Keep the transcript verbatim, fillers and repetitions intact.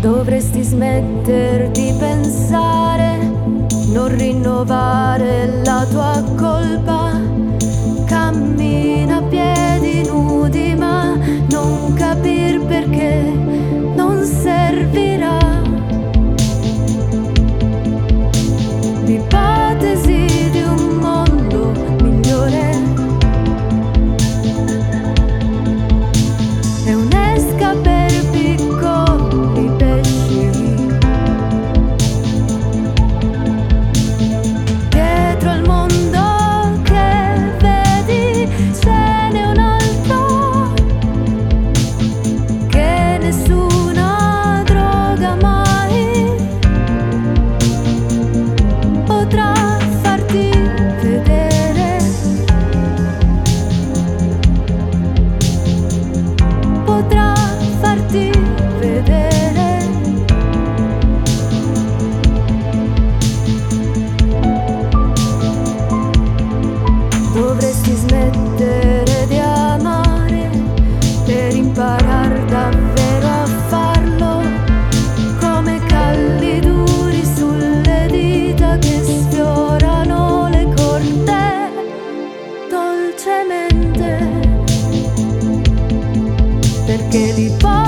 Dovresti smettere di pensare, non rinnovare la tua colpa. Cammina a piedi nudi, ma non capir perché non servirà. L'ipotesi di un mondo migliore è un'esca per piccoli pesci. Dietro al mondo che vedi ce n'è un altro, che nessuna droga mai potrà farti vedere, potrà farti vedere. Dovresti smettere di amare per imparare davvero a farlo, come calli duri sulle dita che sfiorano le corde dolcemente, perché li